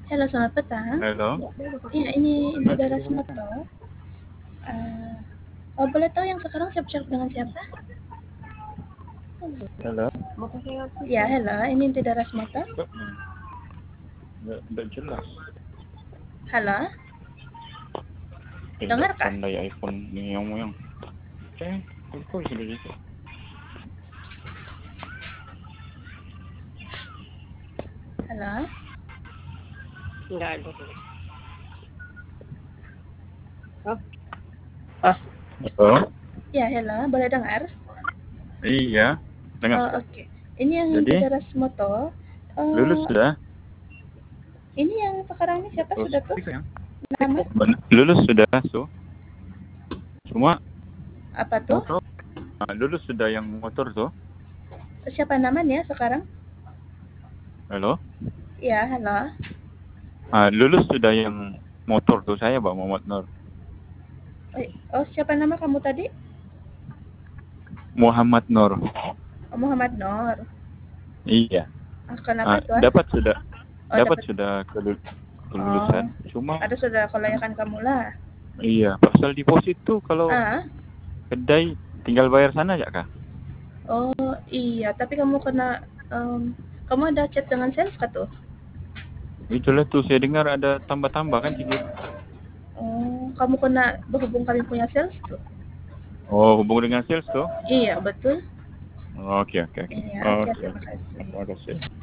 Halo, selamat petang. Halo, Iya, ini Inti Darasmoto. Eh, boleh tahu yang sekarang siap-siap dengan siapa? halo. Ya, halo, ini Inti Darasmoto. Kok nggak jelas? Halo, Nggak dengar kah? pandai iPhone ini yang. Kok sudah gitu? Halo, Enggak ada. Oh, oh, Halo. ya, halo, boleh dengar? Iya, dengar. Oke. Ini yang Inti Jadi Darasmoto. lulus Eh, sudah. ini yang sekarang ini siapa sudah tuh? Sayang. Nama? Lulus sudah so. Cuma Apa tuh? motor. Lulus sudah yang motor tuh. Siapa namanya sekarang? Halo. Ya, halo. Lulus sudah yang motor tuh, saya Pak Muhammad Nur. Siapa nama kamu tadi? Muhammad Nur. Muhammad Nur. Iya. Kenapa tuh? Dapat sudah. Dapat Dapat. sudah kelulusan. Cuma Ada sudah kelayakan kamu lah. iya, pasal deposit tuh kalau Ah, kedai tinggal bayar sana aja kah? oh iya, tapi kamu kena kamu ada chat dengan sales kah tuh? Itulah tuh saya dengar ada tambah-tambah kan sedikit. Oh, kamu kena berhubung kami punya sales tuh? Oh, hubung dengan sales tuh? Iya, betul. Oke. Iya, oke, Oke. terima kasih. Terima kasih.